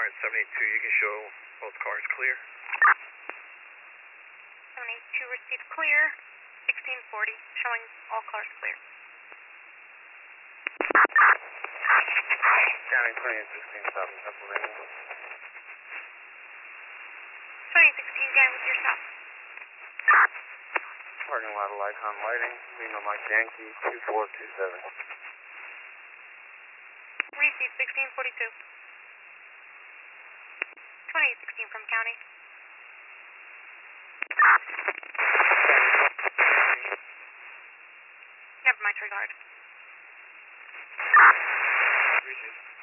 at 72, you can show both cars clear. 782 received clear. 1640, showing all cars clear. County 2016, South Pennsylvania. 2016, again with your stop. Parking lot of Lycon Lighting, Lima Mike Yankee, 2427. Received 1642. 2016 from county. Never mind, regard. Received.